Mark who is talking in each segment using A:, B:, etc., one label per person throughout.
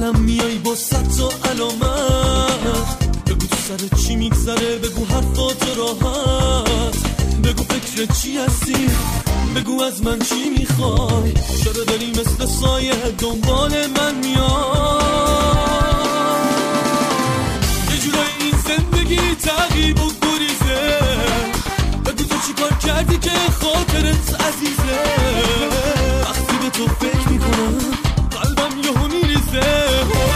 A: دنبالم میای با صد تا علامت، بگو تو سر چی میگذره، بگو حرفات راحت، بگو فکر چی هستی، بگو از من چی میخوای، چرا داری مثل سایه دنبال من میای. یه جورای این زندگی تعقیب و گریزه، بگو تو چی کار کردی که خاطرت عزیزه. وقتی به تو فکر میکنم قلبم یهو میریزه.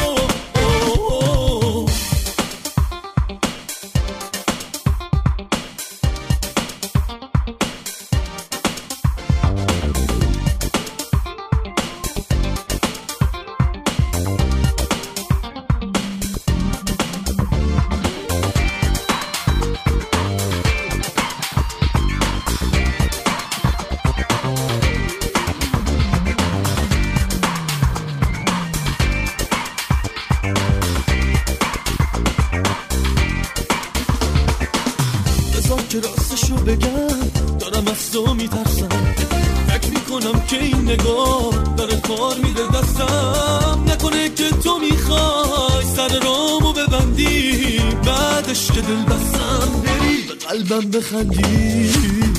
A: که راستشو بگم دارم از تو میترسم، فکر میکنم که این نگاه داره کار میده دستم، نکنه که تو میخوای سر رامو ببندی، بعدش که دل بستم بری به قلبم بخندی.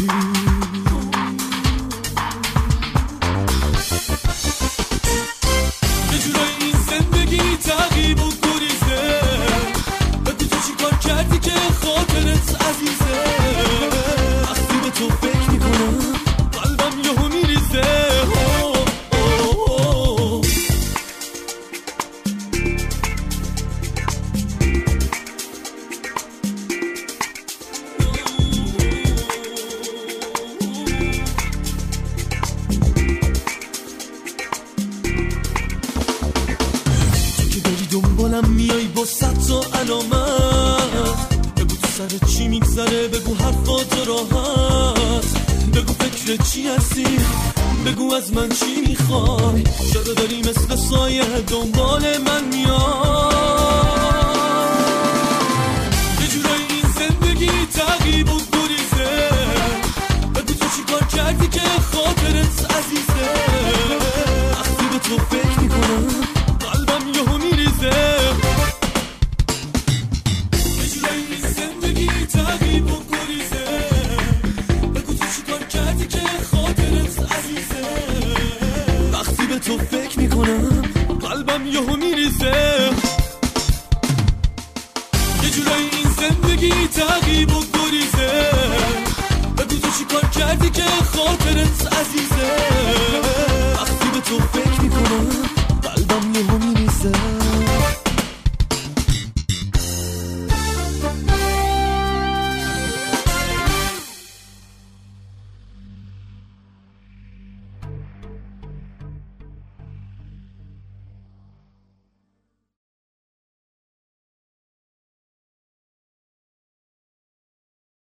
A: یه جورای این زندگی تعقیب و گریزه، بگو تو چی کار کردی که خاطرت عزیزه. وقتی به تو فکر میکنم قلبم یهو میریزه. تو که داری دنبالم میای با صد تا علامت، بگو تو سر چی میگذره، بگو حرفات راحت، بگو فکر چی هستی، بگو از من چی میخوای، چرا داری مثل سایه دنبال من میای. یه جورایی این زندگی تعقیب و گریزه، بگو تو چی کار کردی که خاطرت عزیزه. وقتی به تو فکر میکنم قلبم یهو میریزه. تعقیب و گریزه، بگو تو چی کار کردی که خاطرت عزیزه. وقتی به تو فکر میکنم قلبم یهو میریزه. یه جورایی این زندگی تعقیب و گریزه، بگو تو چی کار کردی که خاطرت عزیزه. وقتی به تو